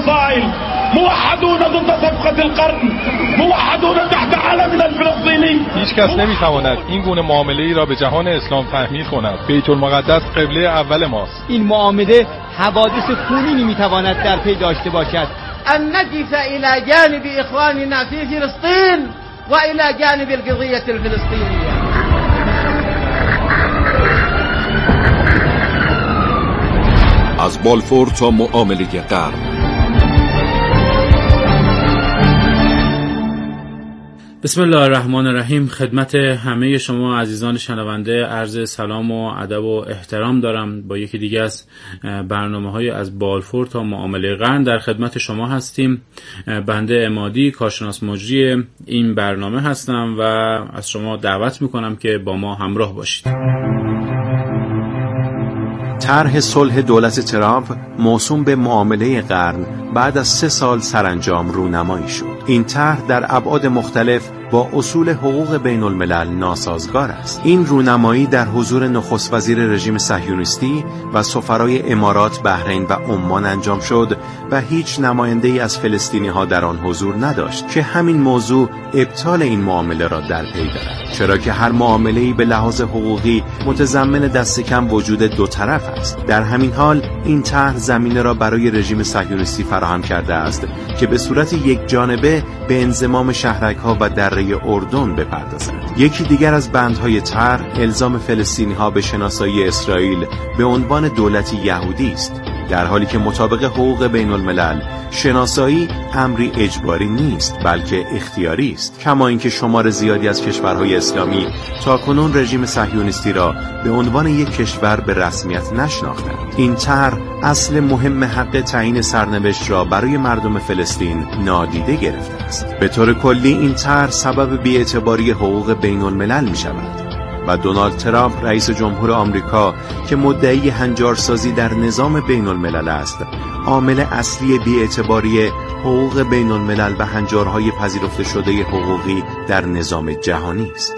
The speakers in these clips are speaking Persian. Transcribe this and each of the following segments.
الفصائل، موحدون ضد صفقة القرن، موحدون تحت علمنا الفلسطيني. هیچ کس نمیتواند این گونه معامله‌ای را به جهان اسلام تحمیل کند. بیت المقدس قبله اول ماست. این معامله حوادث خونی نمیتواند در پی داشته باشد. ان نقف الى جانب اخواننا في فلسطين و الى جانب القضية الفلسطينية. از بالفور تا معامله قرن. بسم الله الرحمن الرحیم. خدمت همه شما عزیزان شنونده عرض سلام و ادب و احترام دارم. با یکی دیگه از برنامه‌های از بالفور تا معامله قرن در خدمت شما هستیم. بنده عمادی کارشناس مجری این برنامه هستم و از شما دعوت میکنم که با ما همراه باشید. طرح صلح دولت ترامپ موسوم به معامله قرن بعد از 3 سال سرانجام رونمایی شد. این طرح در ابعاد مختلف با اصول حقوق بین الملل ناسازگار است. این رونمایی در حضور نخست وزیر رژیم صهیونیستی و سفرای امارات، بحرین و عمان انجام شد و هیچ نماینده‌ای از فلسطینی‌ها در آن حضور نداشت که همین موضوع ابطال این معامله را در پی دارد، چرا که هر معامله‌ای به لحاظ حقوقی متضمن دست کم وجود دو طرف است. در همین حال این طرح زمینه را برای رژیم صهیونیستی فراهم کرده است که به صورت یک جانبه به انضمام شهرک‌ها و دره اردن بپردازد. یکی دیگر از بندهای طرح الزام فلسطینی‌ها به شناسایی اسرائیل به عنوان دولتی یهودی است، در حالی که مطابق حقوق بین الملل شناسایی امری اجباری نیست بلکه اختیاری است. کما اینکه شمار زیادی از کشورهای اسلامی تاکنون رژیم صهیونیستی را به عنوان یک کشور به رسمیت نشناختند. این طرح اصل مهم حق تعیین سرنوشت را برای مردم فلسطین نادیده گرفته است. به طور کلی این طرح سبب بی‌اعتباری حقوق بین الملل می شود و دونالد ترامپ رئیس جمهور آمریکا که مدعی هنجارسازی در نظام بین الملل است، عامل اصلی بی‌اعتباری حقوق بین الملل و هنجارهای پذیرفته شده حقوقی در نظام جهانی است.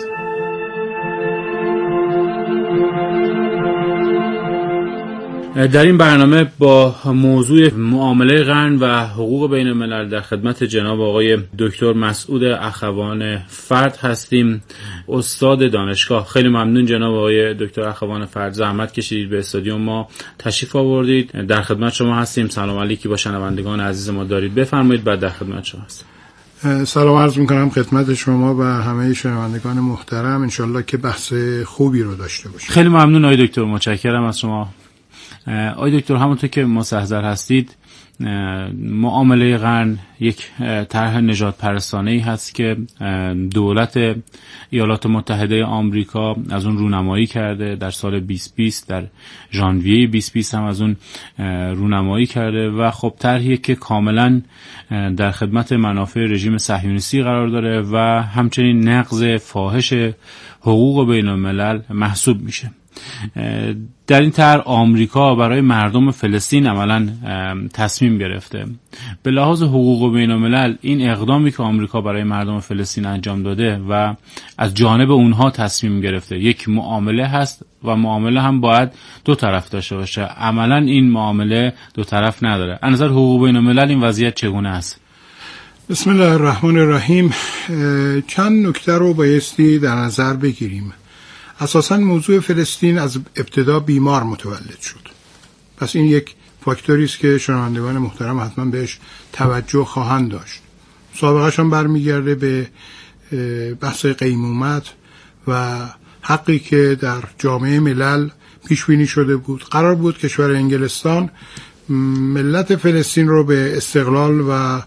در این برنامه با موضوع معامله قرن و حقوق بین الملل در خدمت جناب آقای دکتر مسعود اخوان فرد هستیم، استاد دانشگاه. خیلی ممنون جناب آقای دکتر اخوان فرد، زحمت کشیدید به استادیوم ما تشریف آوردید. در خدمت شما هستیم. سلام علیکی با شنوندگان عزیز ما دارید، بفرمایید. بعد در خدمت شما هستیم. سلام عرض میکنم خدمت شما و همه شنوندگان محترم. انشالله که بحث خوبی رو داشته باشیم. خیلی ممنون آقای دکتر، متشکرم از شما. آقای دکتر، همونطور که مستحضر هستید معامله قرن یک طرح نژاد پرستانه‌ای هست که دولت ایالات متحده آمریکا از اون رونمایی کرده. در سال 2020 در ژانویه 2020 هم از اون رونمایی کرده و خب طرحی که کاملا در خدمت منافع رژیم صهیونیستی قرار داره و همچنین نقض فاحش حقوق بین الملل محسوب میشه. در این طرح آمریکا برای مردم فلسطین عملاً تصمیم گرفته. به لحاظ حقوق بین الملل این اقدامی که آمریکا برای مردم فلسطین انجام داده و از جانب اونها تصمیم گرفته یک معامله هست و معامله هم باید دو طرف داشته باشه. عملاً این معامله دو طرف نداره. از نظر حقوق بین الملل این وضعیت چگونه است؟ بسم الله الرحمن الرحیم. چند نکته رو بایستی در نظر بگیریم. اساساً موضوع فلسطین از ابتدا بیمار متولد شد. پس این یک فاکتوری است که شنوندگان محترم حتما بهش توجه خواهند داشت. سابقه‌اش هم برمیگرده به بحث قیمومت و حقی که در جامعه ملل پیش بینی شده بود. قرار بود کشور انگلستان ملت فلسطین رو به استقلال و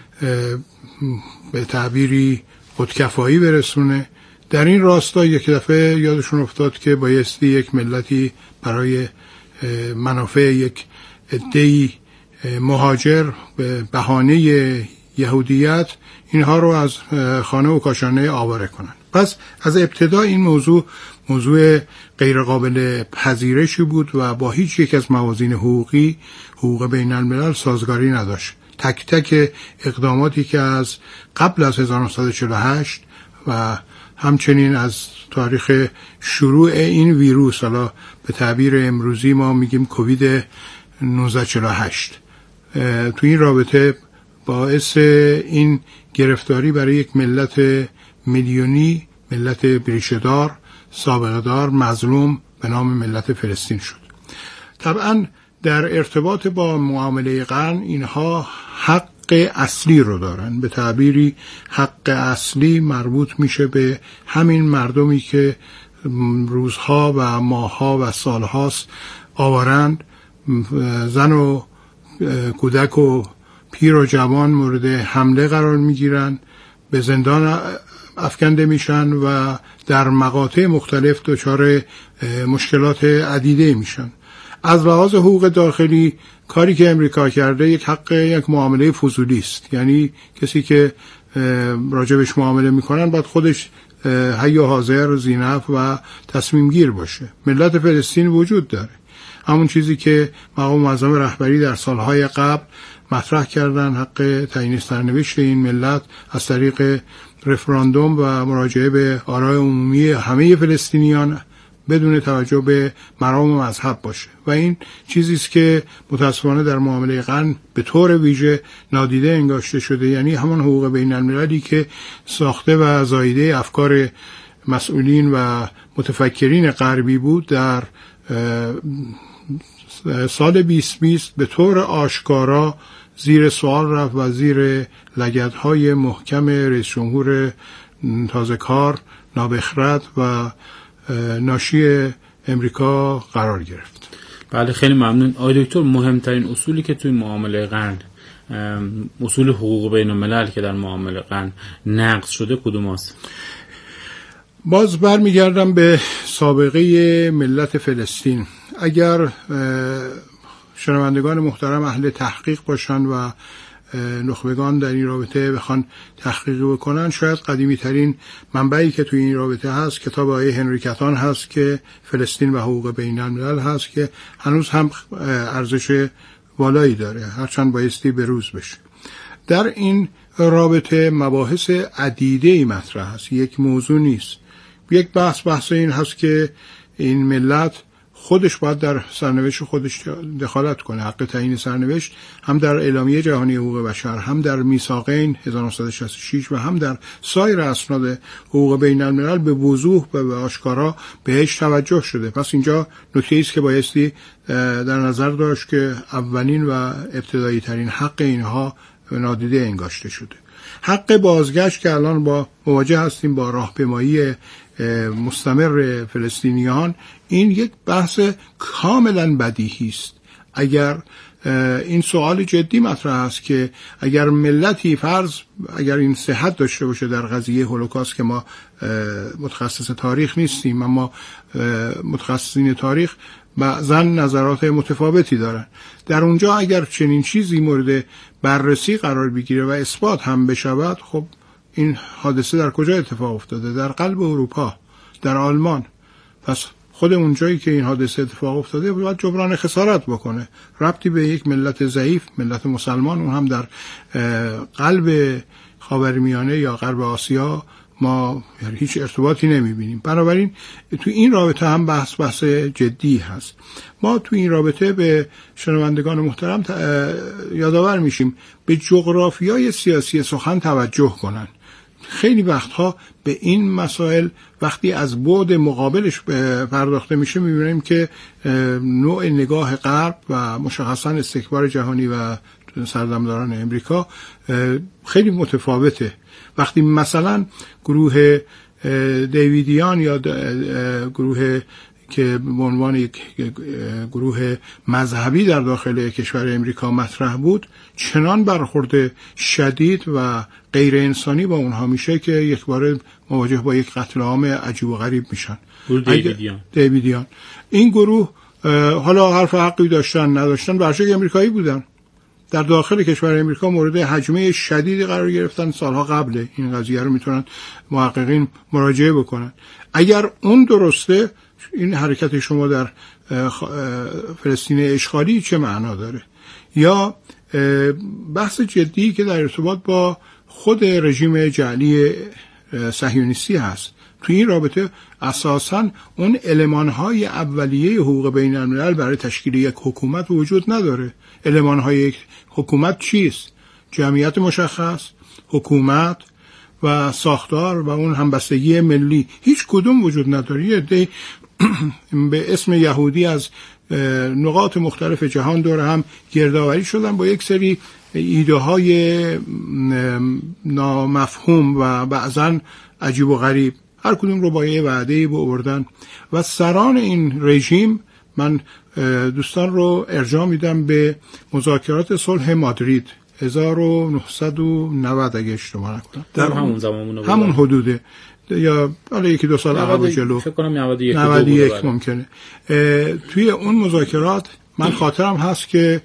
به تعبیری خودکفایی برسونه. در این راستا یک دفعه یادشون افتاد که بایستی یک ملتی برای منافع یک عده‌ای مهاجر به بهانه یهودیت اینها رو از خانه و کاشانه آواره کنن. پس از ابتدا این موضوع غیر قابل پذیرشی بود و با هیچ یک از موازین حقوقی حقوق بین الملل سازگاری نداشت. تک تک اقداماتی که از قبل از 1948 و همچنین از تاریخ شروع این ویروس، حالا به تعبیر امروزی ما میگیم کووید 1948، تو این رابطه باعث این گرفتاری برای یک ملت میلیونی، ملت بریشه‌دار، سابقه‌دار، مظلوم به نام ملت فلسطین شد. طبعا در ارتباط با معامله قرن اینها حق اصلی رو دارن. به تعبیری حق اصلی مربوط میشه به همین مردمی که روزها و ماهها و سالهاست آوارند، زن و کودک و پیر و جوان مورد حمله قرار میگیرن، به زندان افکنده میشن و در مقاطع مختلف دچار مشکلات عدیده میشن. از لحاظ حقوق داخلی کاری که امریکا کرده یک معامله فضولی است. یعنی کسی که راجبش معامله میکنن باید خودش حی و حاضر، ذینفع و تصمیم گیر باشه. ملت فلسطین وجود داره، همون چیزی که مقام معظم رهبری در سالهای قبل مطرح کردن، حق تعیین سرنوشت این ملت از طریق رفراندوم و مراجعه به آرای عمومی همه فلسطینیان بدون توجه به مرام و مذهب باشه و این چیزی است که متاسفانه در معامله قرن به طور ویژه نادیده انگاشته شده. یعنی همان حقوق بین المللی که ساخته و زایده افکار مسئولین و متفکرین غربی بود، در سال 2020 به طور آشکارا زیر سوال رفت و زیر لگدهای محکم رئیس جمهور تازه کار، نابخرد و ناشی امریکا قرار گرفت. بله خیلی ممنون. آقای دکتر، مهمترین اصولی که توی معامله قرن، اصول حقوق بین الملل که در معامله قرن نقض شده کدوم است؟ باز برمیگردم به سابقه ملت فلسطین. اگر شنوندگان محترم اهل تحقیق باشن و نخبگان در این رابطه بخوان تحقیق بکنن، شاید قدیمی ترین منبعی که توی این رابطه هست کتاب آقای هنری کتان هست که فلسطین و حقوق بین الملل هست که هنوز هم ارزش والایی داره، هرچند بایستی بروز بشه. در این رابطه مباحث عدیده‌ای مطرح هست، یک موضوع نیست. یک بحث این هست که این ملت خودش باید در سرنوشت خودش دخالت کنه. حق تعیین سرنوشت هم در اعلامیه جهانی حقوق بشر، هم در میثاقین 1966 و هم در سایر اسناد حقوق بین الملل به وضوح و به آشکارا بهش توجه شده. پس اینجا نکته‌ای است که بایستی در نظر داشت که اولین و ابتدایی ترین حق اینها نادیده انگاشته شده. حق بازگشت که الان با مواجه هستیم با راهپیمایی مستمر فلسطینیان، این یک بحث کاملا بدیهی است. اگر این سوال جدی مطرح است که اگر ملتی اگر این صحت داشته باشه در قضیه هولوکاست، که ما متخصص تاریخ نیستیم اما متخصصین تاریخ بعضا نظرات متفاوتی دارن، در اونجا اگر چنین چیزی مورد بررسی قرار بگیره و اثبات هم بشود، خب این حادثه در کجا اتفاق افتاده؟ در قلب اروپا، در آلمان. پس خود اونجایی که این حادثه اتفاق افتاده باید جبران خسارت بکنه. ربطی به یک ملت ضعیف، ملت مسلمان، اون هم در قلب خاورمیانه یا غرب آسیا، ما هیچ ارتباطی نمیبینیم. بنابراین تو این رابطه هم بحث جدی هست. ما تو این رابطه به شنوندگان محترم یادآور میشیم به جغرافیای سیاسی سخن توجه کنن. خیلی وقتها به این مسائل وقتی از بعد مقابلش پرداخته میشه میبینیم که نوع نگاه غرب و مشخصا استکبار جهانی و سردمداران امریکا خیلی متفاوته. وقتی مثلا گروه دیویدیان یا گروه که به عنوان یک گروه مذهبی در داخل کشور امریکا مطرح بود، چنان برخورد شدید و غیر انسانی با اونها میشه که یک بار مواجه با یک قتل عام عجیب و غریب میشن. دیویدیان این گروه حالا حرف حقی داشتن نداشتن، برشک امریکایی بودن، در داخل کشور امریکا مورد هجمه شدیدی قرار گرفتن. سالها قبل این قضیه رو میتونن محققین مراجعه بکنن. اگر اون درسته، این حرکت شما در فلسطین اشغالی چه معنا داره؟ یا بحث جدی که در ارتباط با خود رژیم جعلی صهیونیستی هست. تو این رابطه اساساً اون المان‌های اولیه حقوق بین الملل برای تشکیل یک حکومت وجود نداره. المان‌های یک حکومت چیست؟ جمعیت مشخص، حکومت و ساختار و اون همبستگی ملی، هیچ کدوم وجود نداره. یه عده به اسم یهودی از نقاط مختلف جهان دور هم گردآوری شدن با یک سری ایده های نامفهوم و بعضاً عجیب و غریب، هر کدوم رو با یه وعده‌ای بردن و سران این رژیم. من دوستان رو ارجاع میدم به مذاکرات صلح مادرید 1990 اگه اشتباه نکنم، در همون حدوده یا حالا یکی دو سال عقب جلو، فکر کنم 91 ممکنه. توی اون مذاکرات من خاطرم هست که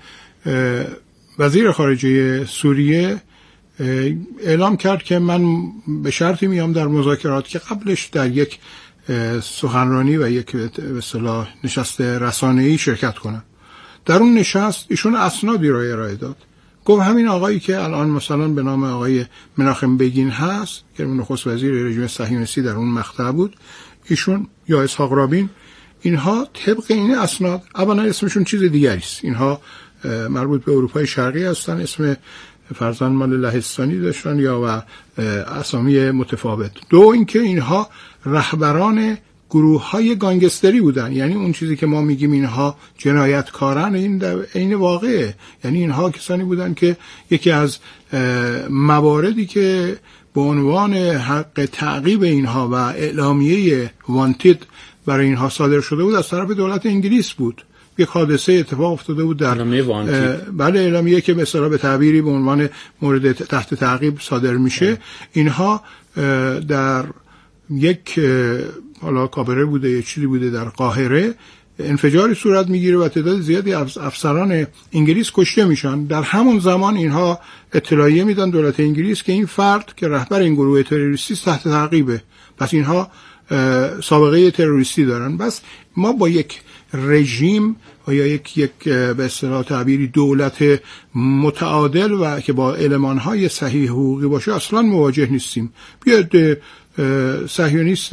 وزیر خارجه سوریه اعلام کرد که من به شرطی میام در مذاکرات که قبلش در یک سخنرانی و یک به اصطلاح نشست رسانه‌ای شرکت کنم. در اون نشست ایشون اسنادی رو ارائه داد، گفت همین آقایی که الان مثلا به نام آقای مناخم بگین هست که نخست وزیر رژیم صهیونیستی در اون مقطع بود، ایشون یا اسحاق رابین، اینها طبق این اسناد اولا اسمشون چیز دیگری است، اینها مربوط به اروپای شرقی هستن، اسم فرزند مال لهستانی داشتن یا و اسامی متفاوت. دو اینکه اینها رهبران گروه‌های گانگستری بودن، یعنی اون چیزی که ما میگیم اینها جنایتکارن این در عین واقعه، یعنی اینها کسانی بودن که یکی از مواردی که به عنوان حق تعقیب اینها و اعلامیه وانتید برای اینها صادر شده بود از طرف دولت انگلیس بود. یک حادثه اتفاق افتاده بود در بله اعلامیه که به اصطلاح به تعبیری به عنوان مورد تحت تعقیب صادر میشه. اینها در یک حالا کابره بوده یه چیزی بوده در قاهره انفجاری صورت میگیره و تعداد زیادی از افسران انگلیس کشته میشن. در همون زمان اینها اطلاعیه میدن دولت انگلیس که این فرد که رهبر این گروه تروریستی تحت تعقیبه، پس اینها سابقه تروریستی دارن. بس ما با یک رژیم یا یک به اصطلاح تعبیری دولت متعادل و که با المان‌های صحیح حقوقی باشه اصلا مواجه نیستیم. بیاد صهیونیست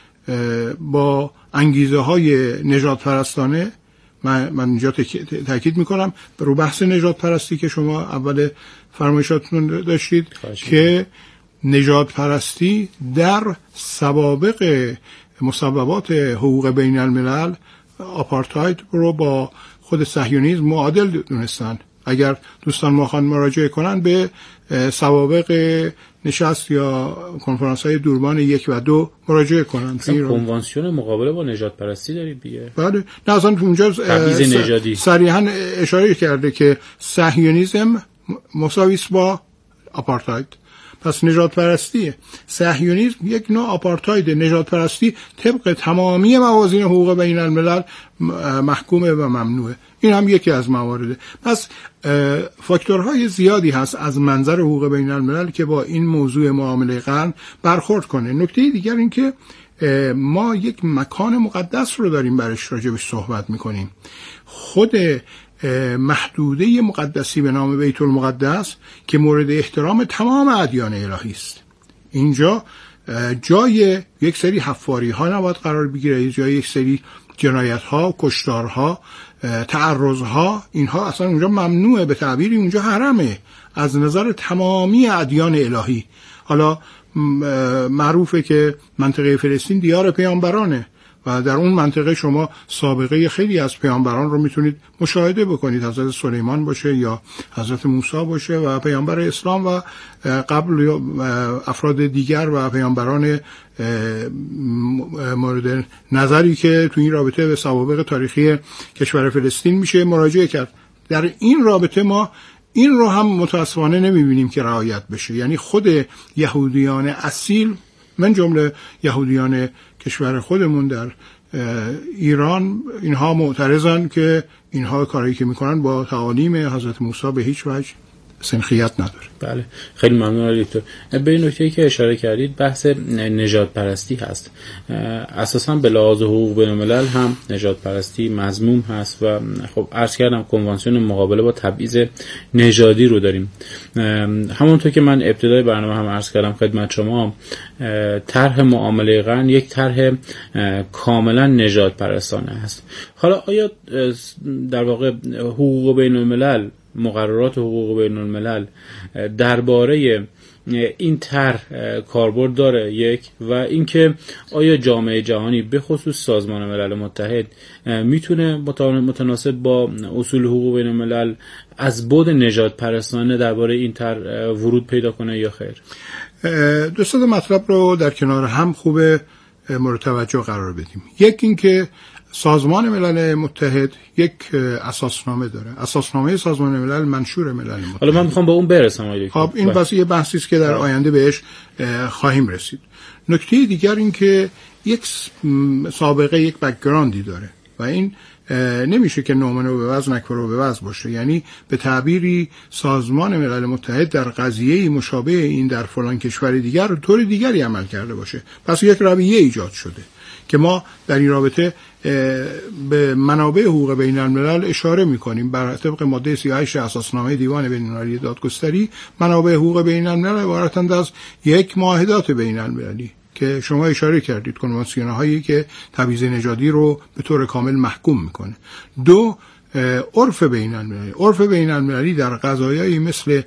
با انگیزه های نژاد پرستانه، من اینجا تاکید میکنم رو بحث نژاد پرستی که شما اول فرمایشاتتون داشتید که نژاد پرستی در سوابق مصوبات حقوق بین الملل آپارتاید رو با خود صهیونیسم معادل دونستن. اگر دوستان ما مراجعه کنن به سوابق نشست یا کنفرانس های دوربان 1 و 2 مراجعه کنن. کنوانسیون مقابله با نژاد پرستی دارید دیگه. بله نه اصلا اونجا صریحا اشاره کرده که صهیونیسم مساوی است با آپارتاید. پس نژاد پرستی صهیونیسم یک نوع آپارتاید، نژاد پرستی طبق تمامی موازین حقوق بین الملل محکومه و ممنوعه. این هم یکی از موارده. پس فاکتورهای زیادی هست از منظر حقوق بین الملل که با این موضوع معامله قرن برخورد کنه. نکته دیگر این که ما یک مکان مقدس رو داریم برش راجبش صحبت میکنیم. خود محدوده مقدسی به نام بیت المقدس که مورد احترام تمام ادیان الهی است، اینجا جای یک سری حفاری ها نباید قرار بگیره، جای یک سری جنایت ها، کشتار ها، تعرض ها، اینها اصلا اونجا ممنوعه. به تعبیری اونجا حرمه از نظر تمامی ادیان الهی. حالا معروفه که منطقه فلسطین دیار پیامبرانه و در اون منطقه شما سابقه خیلی از پیامبران رو میتونید مشاهده بکنید، حضرت سلیمان باشه یا حضرت موسی باشه و پیامبر اسلام و قبل افراد دیگر و پیامبران مورد نظری که تو این رابطه به سوابق تاریخی کشور فلسطین میشه مراجعه کرد. در این رابطه ما این رو هم متاسفانه نمیبینیم که رعایت بشه. یعنی خود یهودیان اصیل من جمله یهودیان کشور خودمون در ایران اینها معترضن که اینها کاری که میکنن با تعالیم حضرت موسی به هیچ وجه سنخیت نداره. بله خیلی ممنون دکتر. به این نکته‌ای که اشاره کردید بحث نژاد پرستی هست. اساساً به لحاظ حقوق بین‌الملل هم نژاد پرستی مذموم هست و خب عرض کردم کنوانسیون مقابله با تبعیض نژادی رو داریم. همونطور که من ابتدای برنامه هم عرض کردم خدمت شما، طرح معامله قرن یک طرح کاملا نژاد پرستانه است. حالا آیا در واقع حقوق بین‌الملل، مقررات حقوق بین الملل درباره این طرح کاربرد داره؟ یک، و اینکه آیا جامعه جهانی به خصوص سازمان ملل متحد میتونه متناسب با اصول حقوق بین الملل از بعد نژاد پرستانه درباره این طرح ورود پیدا کنه یا خیر؟ دو تا مطلب رو در کنار هم خوبه مورد توجه قرار بدیم. یک اینکه سازمان ملل متحد یک اساسنامه داره. اساسنامه سازمان ملل منشور ملل متحد. حالا من میخوام به اون برسم. خب این بس یه بحثی است که در آینده بهش خواهیم رسید. نکته دیگر این که یک سابقه، یک بک‌گراندی داره و این نمیشه که نومن و بوز نکره و بوز باشه. یعنی به تعبیری سازمان ملل متحد در قضیه مشابه این در فلان کشور دیگر طور دیگری عمل کرده باشه. پس یک رویه ایجاد شده که ما در این رابطه به منابع حقوق بین الملل اشاره می‌کنیم. بر طبق ماده 38 اساسنامه دیوان بین‌المللی دادگستری، منابع حقوق بین الملل عبارتند از یک معاهدات بین المللی که شما اشاره کردید، کنوانسیون‌هایی که تبعیض نژادی رو به طور کامل محکوم میکنه. دو، عرف بین المللی. عرف بین المللی در قضایایی مثل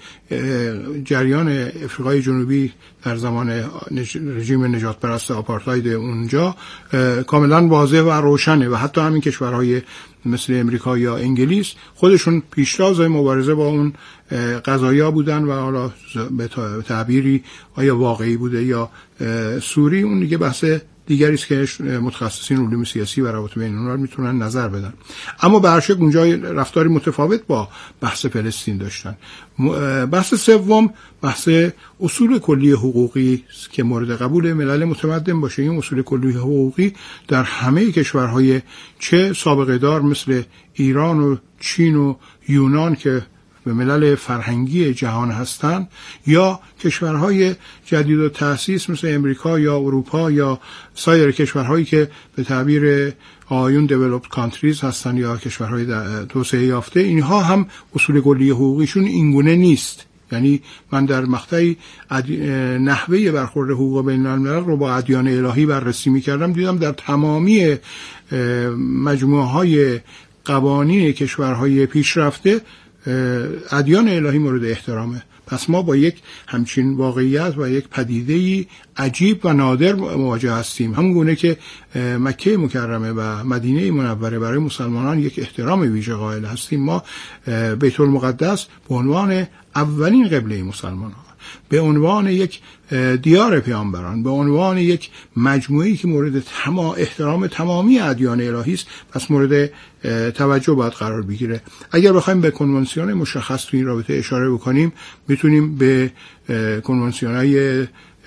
جریان افریقای جنوبی در زمان رژیم نژاد پرست آپارتاید اونجا کاملا واضح و روشنه و حتی همین کشورهای مثل امریکا یا انگلیس خودشون پیشتاز مبارزه با اون قضایا بودن و حالا به تعبیری آیا واقعی بوده یا سوری، اون دیگه بحث دیگری است که متخصصین علوم سیاسی و روابط بین الملل میتونن نظر بدن. اما به هر شکل اونجا رفتاری متفاوت با بحث فلسطین داشتن. بحث سوم بحث اصول کلی حقوقی است که مورد قبول ملل متمدن باشه. این اصول کلی حقوقی در همه کشورهای چه سابقه دار مثل ایران و چین و یونان که به ملل فرهنگی جهان هستند یا کشورهای جدید و تأسیس مثل امریکا یا اروپا یا سایر کشورهایی که به تعبیر آیون developed countries هستند یا کشورهای توسعه یافته، اینها هم اصول کلی حقوقیشون اینگونه نیست. یعنی من در مقطعی نحوه برخورد حقوق بین الملل رو با ادیان الهی بررسی می‌کردم، دیدم در تمامی مجموعه‌های قوانین کشورهای پیشرفته ادیان الهی مورد احترامه. پس ما با یک همچین واقعیت و یک پدیده‌ای عجیب و نادر مواجه هستیم. همون گونه که مکه مکرمه و مدینه منوره برای مسلمانان یک احترام ویژه قائل هستیم، ما بیت المقدس به عنوان اولین قبله مسلمانان، به عنوان یک دیار پیامبران، به عنوان یک مجموعه‌ای که مورد احترام تمامی ادیان الهی است، پس مورد توجه باید قرار بگیره. اگر بخوایم به کنوانسیون مشخص تو این رابطه اشاره بکنیم، میتونیم به کنوانسیون‌های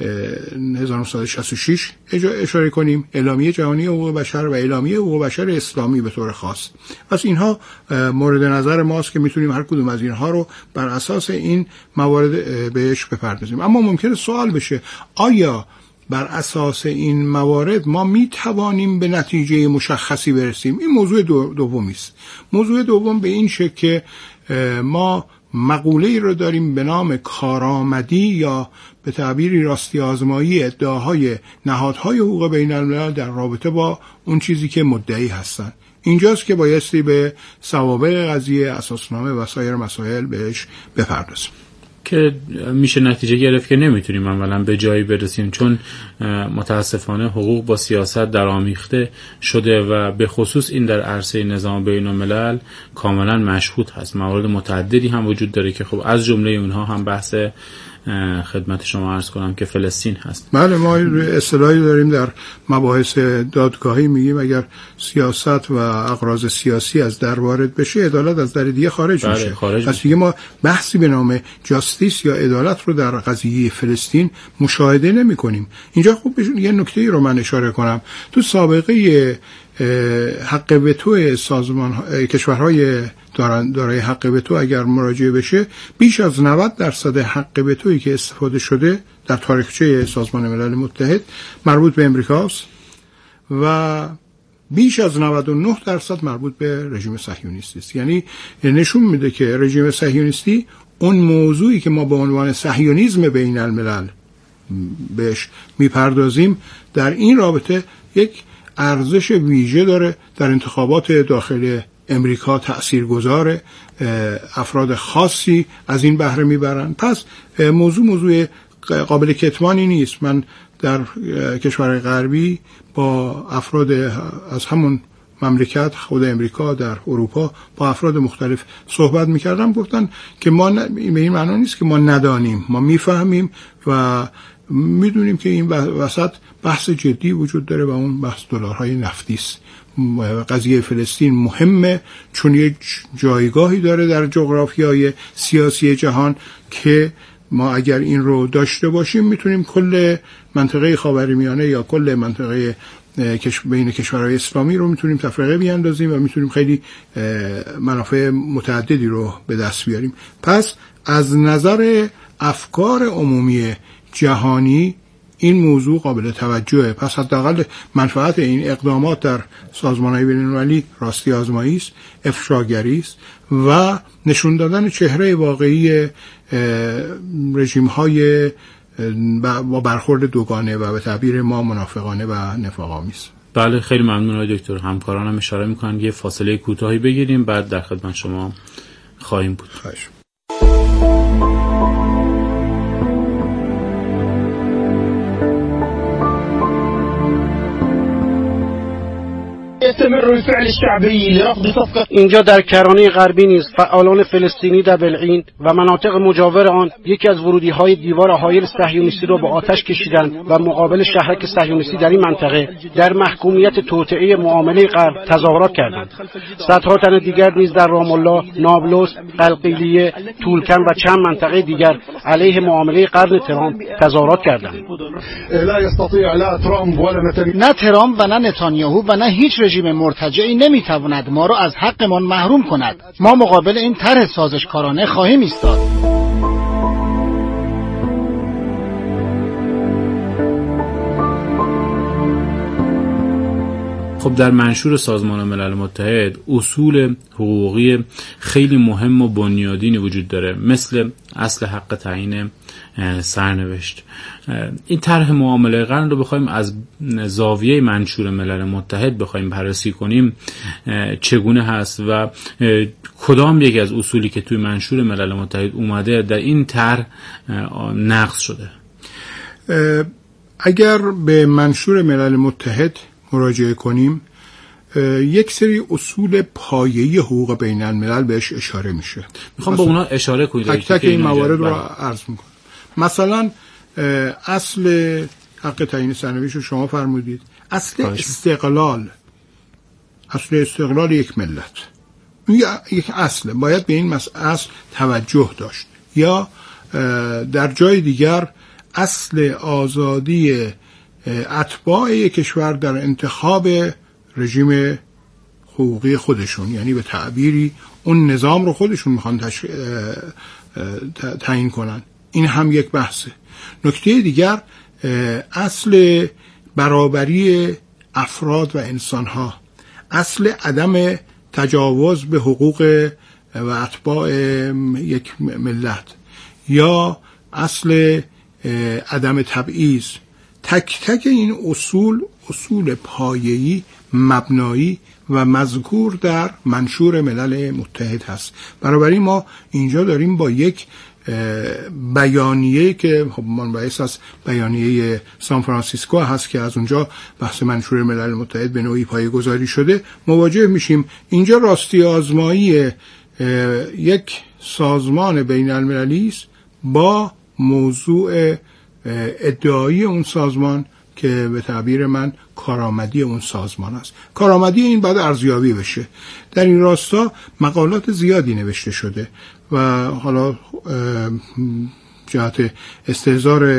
1966 اشاره کنیم، اعلامیه جهانی حقوق بشر و اعلامیه حقوق بشر اسلامی به طور خاص. پس اینها مورد نظر ماست که میتونیم هر کدوم از اینها رو بر اساس این موارد بهش بپردازیم. اما ممکنه سوال بشه آیا بر اساس این موارد ما می توانیم به نتیجه مشخصی برسیم؟ این موضوع دومی است. موضوع دوم به این شکل که ما مقوله‌ای رو داریم به نام کارآمدی یا به تعبیری راستی آزمایی ادعاهای نهادهای حقوق بین الملل در رابطه با اون چیزی که مدعی هستند. اینجاست که بایستی به سوابق قضیه، اساسنامه و سایر مسائل بهش بپردازیم که میشه نتیجه گرفت که نمیتونیم اولا به جایی برسیم، چون متاسفانه حقوق با سیاست درآمیخته شده و به خصوص این در عرصه نظام بین الملل کاملا مشهود هست. موارد متعددی هم وجود داره که خب از جمله اونها هم بحث خدمت شما عرض کنم که فلسطین هست. بله، ما اصطلاحی داریم در مباحث دادگاهی، میگیم اگر سیاست و اغراض سیاسی از در وارد بشه، عدالت از در دیگه خارج میشه. پس دیگه ما بحثی به نام جاستیس یا عدالت رو در قضیه فلسطین مشاهده نمی کنیم. اینجا خوب یه نکته‌ای رو من اشاره کنم. تو سابقه حق وتو کشورهای دارای حق وتو اگر مراجعه بشه، بیش از 90% حق وتویی که استفاده شده در تاریخچه سازمان ملل متحد مربوط به امریکاست و بیش از 99% مربوط به رژیم صهیونیستی است. یعنی نشون میده که رژیم صهیونیستی اون موضوعی که ما به عنوان صهیونیسم بین الملل بهش میپردازیم در این رابطه یک ارزش ویژه داره، در انتخابات داخل امریکا تأثیرگذاره، افراد خاصی از این بهره میبرن. پس موضوع قابل کتمانی نیست. من در کشورهای غربی با افراد از همون مملکت خود امریکا در اروپا با افراد مختلف صحبت میکردم، گفتن که ما به این معنا نیست که ما ندانیم، ما میفهمیم و میدونیم که این وسط بحث جدی وجود داره و اون بحث دلارهای نفتی است. قضیه فلسطین مهمه چون یک جایگاهی داره در جغرافیای سیاسی جهان که ما اگر این رو داشته باشیم میتونیم کل منطقه خاورمیانه یا کل منطقه بین کشورهای اسلامی رو میتونیم تفرقه بیاندازیم و میتونیم خیلی منافع متعددی رو به دست بیاریم. پس از نظر افکار عمومی جهانی این موضوع قابل توجهه. پس حداقل منفعت این اقدامات در سازمان‌های بین‌المللی راستی آزمایی است، افشاگری است و نشون دادن چهره واقعی رژیم‌های با برخورد دوگانه و به تعبیر ما منافقانه و نفاق‌آمیز. بله، خیلی ممنون آقای دکتر. همکارانم اشاره می‌کنن یه فاصله کوتاهی بگیریم، بعد در خدمت شما خواهیم بود. خواهش. اینجا در کرانه غربی نیز فعالان فلسطینی در بلعین و مناطق مجاور آن یکی از ورودی‌های دیوار حائل صهیونیستی را به آتش کشیدند و مقابل شهرک صهیونیستی در این منطقه در محکومیت توطئه معامله غرب تظاهرات کردند. صدها تن دیگر نیز در رام الله، نابلس، قلقیلیه، طولکن و چند منطقه دیگر علیه معامله قرن ترامپ تظاهرات کردند. نه ترامپ و نه نتانیاهو و نه هیچ رژیم مرتجعی نمیتواند ما را از حقمان محروم کند. ما مقابل این طرح سازشکارانه خواهیم ایستاد. خب در منشور سازمان ملل متحد اصول حقوقی خیلی مهم و بنیادینی وجود داره، مثل اصل حق تعیین سرنوشت. این طرح معامله قرن رو بخوایم از زاویه منشور ملل متحد بخوایم بررسی کنیم چگونه هست و کدام یکی از اصولی که توی منشور ملل متحد اومده در این طرح نقض شده؟ اگر به منشور ملل متحد مراجعه کنیم یک سری اصول پایه‌ای حقوق بین الملل بهش اشاره میشه. میخوام با اونا اشاره کنید. تک تک این موارد رو عرض میکنم. مثلا اصل حق تعیین سرنوشت رو شما فرمودید. اصل استقلال یک ملت یک اصل، باید به این اصل توجه داشت. یا در جای دیگر اصل آزادی اتباع یک کشور در انتخاب رژیم حقوقی خودشون، یعنی به تعبیری اون نظام رو خودشون میخوان تعیین کنن. این هم یک بحثه. نکته دیگر اصل برابری افراد و انسانها، اصل عدم تجاوز به حقوق و اتباع یک ملت، یا اصل عدم تبعیض. تک تک این اصول پایه‌ای مبنایی و مذکور در منشور ملل متحد هست. بنابراین ما اینجا داریم با یک بیانیه که منبعث از بیانیه سان فرانسیسکو هست که از اونجا بحث منشور ملل متحد به نوعی پایه‌گذاری شده مواجه میشیم. اینجا راستی آزمایی یک سازمان بین المللی است با موضوع ادعایی اون سازمان که به تعبیر من کارآمدی اون سازمان است. کارآمدی این باید ارزیابی بشه. در این راستا مقالات زیادی نوشته شده و حالا جهت استحضار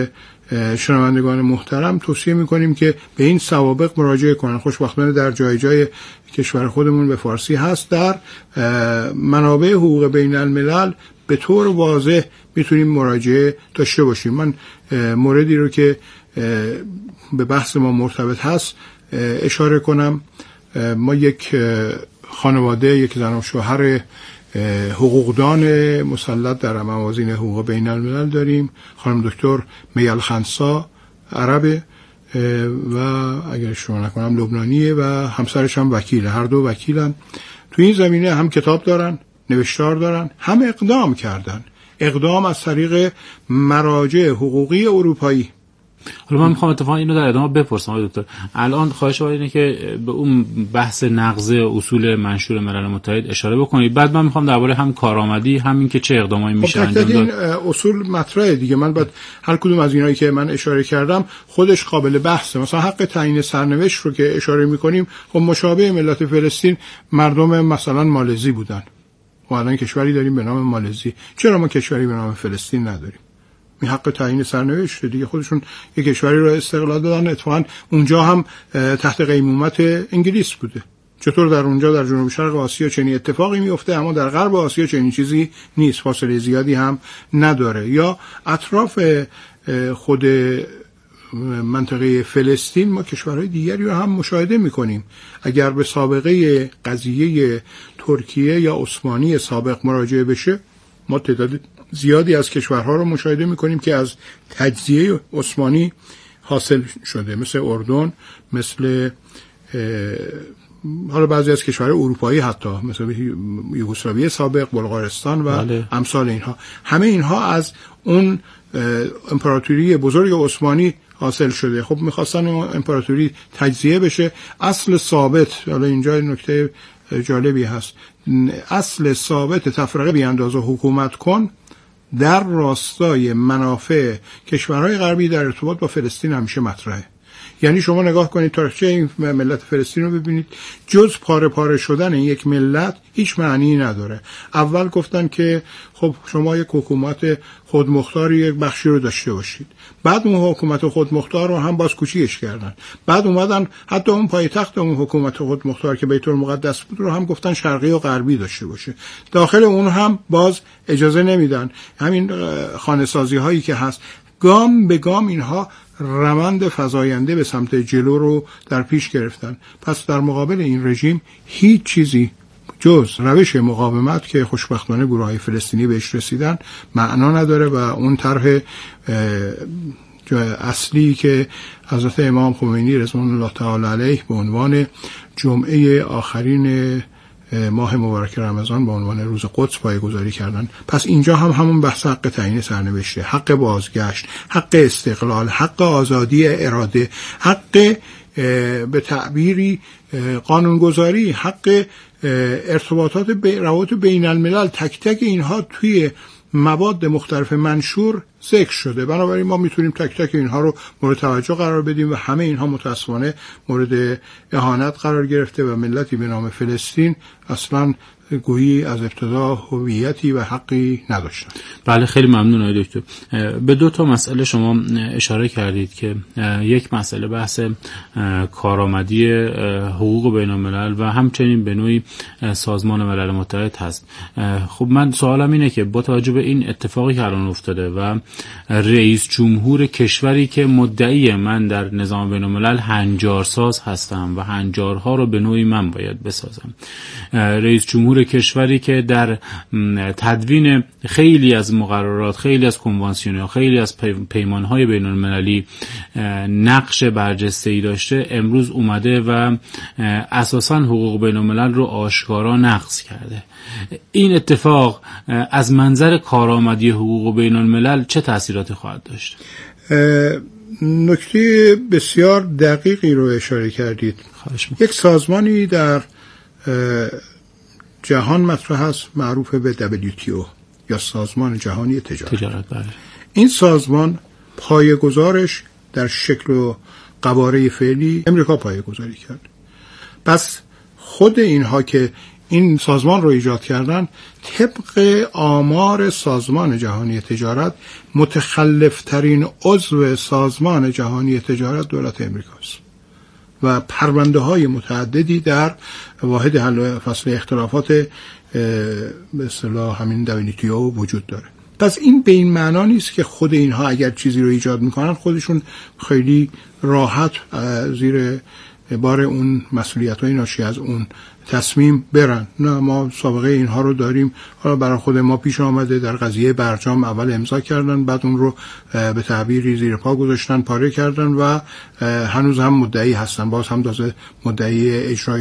شنوندگان محترم توصیه میکنیم که به این سوابق مراجعه کنن. خوشبختانه در جای جای کشور خودمون به فارسی هست. در منابع حقوق بین الملل به طور واضح میتونیم مراجعه داشته باشیم. من موردی رو که به بحث ما مرتبط هست اشاره کنم. ما یک خانواده، یک زن و شوهر حقوقدان مسلط در موازین حقوق بین الملل داریم. خانم دکتر میل خنسا عربه و اگر اشتباه نکنم لبنانیه و همسرش هم وکیله. هر دو وکیلن. تو این زمینه هم کتاب دارن، نوشتار دارن، هم اقدام کردن. اقدام از طریق مراجع حقوقی اروپایی. حالا من میخوام اتفاقا اینو در ادامه بپرسم آقای دکتر. الان خواهش من اینه که به اون بحث نقض اصول منشور ملل متحد اشاره بکنید. بعد من میخوام درباره هم کارآمدی، همین که چه اقدامایی میشه انجام داد. این اصول مطرحه دیگه. من بعد هر کدوم از اینایی که من اشاره کردم خودش قابل بحثه. مثلا حق تعیین سرنوشت رو که اشاره میکنیم، خب مشابه ملت فلسطین مردم مثلا مالزی بودن. ما الان کشوری داریم به نام مالزی. چرا ما کشوری به نام فلسطین نداریم؟ این حق تعیین سرنوشت دیگه. خودشون یک کشوری رو استقلال دادن. اتفاقا اونجا هم تحت قیمومت انگلیس بوده. چطور در اونجا در جنوب شرق آسیا چنین اتفاقی میفته اما در غرب آسیا چنین چیزی نیست، فاصله زیادی هم نداره. یا اطراف خود منطقه فلسطین ما کشورهای دیگری رو هم مشاهده میکنیم. اگر به سابقه قضیه ترکیه یا عثمانی سابق مراجعه بشه، ما تعداد زیادی از کشورها رو مشاهده میکنیم که از تجزیه عثمانی حاصل شده، مثل اردن، مثل حالا بعضی از کشورهای اروپایی، حتی مثل یوگسلاوی سابق، بلغارستان و امثال اینها. همه اینها از اون امپراتوری بزرگ عثمانی حاصل شده. خب میخواستن اون امپراتوری تجزیه بشه. اصل ثابت، حالا اینجا نکته جالبی هست، اصل ثابت تفرقه بی اندازه حکومت کن در راستای منافع کشورهای غربی در ارتباط با فلسطین همیشه مطرحه. یعنی شما نگاه کنید تاریخچه این ملت فلسطین رو ببینید، جز پاره پاره شدن یک ملت هیچ معنی نداره. اول گفتن که خب شما یک حکومت خودمختاری یک بخشی رو داشته باشید، بعد اون حکومت خودمختار رو هم باز کوچیکش کردن، بعد اومدن حتی اون پایتخت اون حکومت خودمختار که بیت المقدس بود رو هم گفتن شرقی و غربی داشته باشه، داخل اون هم باز اجازه نمیدن. همین خانه سازی هایی که هست، گام به گام اینها روند فزاینده به سمت جلو رو در پیش گرفتن. پس در مقابل این رژیم هیچ چیزی جز روش مقاومت که خوشبختانه گروه‌های فلسطینی بهش رسیدن معنا نداره و اون طرح اصلی که حضرت امام خمینی رضوان الله تعالی علیه به عنوان جمعه آخرین ماه مبارک رمضان به عنوان روز قدس پایه‌گذاری کردن. پس اینجا هم همون بحث حق تعیین سرنوشته، حق بازگشت، حق استقلال، حق آزادی اراده، حق به تعبیری قانونگذاری، حق ارتباطات روابط بین الملل، تک تک اینها توی مواد مختلف منشور ذکر شده. بنابراین ما میتونیم تک تک اینها رو مورد توجه قرار بدیم و همه اینها متاسفانه مورد اهانت قرار گرفته و ملتی به نام فلسطین اصلا گویی از ابتدا هویتی و حقی نداشتن. بله خیلی ممنون آقای دکتر. به دو تا مسئله شما اشاره کردید که یک مسئله بحث کارآمدی حقوق بین الملل و همچنین به نوعی سازمان ملل متحد هست. خب من سوالم اینه که با توجه به این اتفاقی که الان افتاده و رئیس جمهور کشوری که مدعی من در نظام بین الملل هنجارساز هستم و هنجارها رو به نوعی من باید بسازم، رئیس جمهور کشوری که در تدوین خیلی از مقررات، خیلی از کنوانسیون‌ها، خیلی از پیمان‌های بین‌المللی نقش برجسته‌ای داشته، امروز اومده و اساساً حقوق بین‌الملل رو آشکارا نقض کرده. این اتفاق از منظر کارآمدی حقوق بین‌الملل چه تأثیراتی خواهد داشت؟ نکته بسیار دقیقی رو اشاره کردید. یک سازمانی در جهان مطرح است معروف به WTO یا سازمان جهانی تجارت. بله. این سازمان پایه‌گذارش در شکل و قواره فعلی امریکا پایه‌گذاری کرد. پس خود اینها که این سازمان رو ایجاد کردن، طبق آمار سازمان جهانی تجارت متخلفترین عضو سازمان جهانی تجارت دولت امریکاست و پرونده های متعددی در واحد حل و فصل اختلافات به اصطلاح همین WTO وجود داره. پس این به این معنا نیست که خود اینها اگر چیزی رو ایجاد میکنن خودشون خیلی راحت زیر بار اون مسئولیت‌های ناشی از اون تصمیم برن. نه، ما سابقه اینها رو داریم. حالا برای خود ما پیش آمده در قضیه برجام اول امضا کردن، بعد اون رو به تعبیری زیر پا گذاشتن، پاره کردن و هنوز هم مدعی هستن، باز هم تازه مدعی اجرای